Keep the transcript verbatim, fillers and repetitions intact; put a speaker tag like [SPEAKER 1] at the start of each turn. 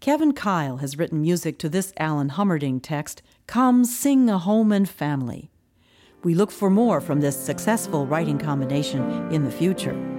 [SPEAKER 1] Kevin Kyle has written music to this Alan Hummerding text, Come Sing a Home and Family. We look for more from this successful writing combination in the future.